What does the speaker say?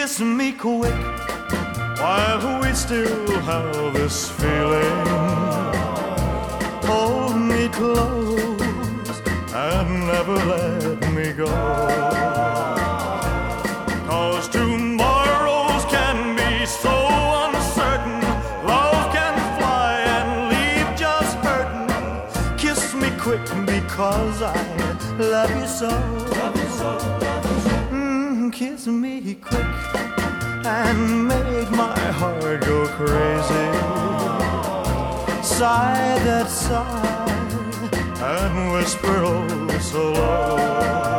Kiss me quick while we still have this feeling. Hold me close and never let me go. 'Cause tomorrows can be so uncertain. Love can fly and leave just hurting. Kiss me quick because I love you so. Kiss me quick and make my heart go crazy. Sigh that sigh and whisper oh so low.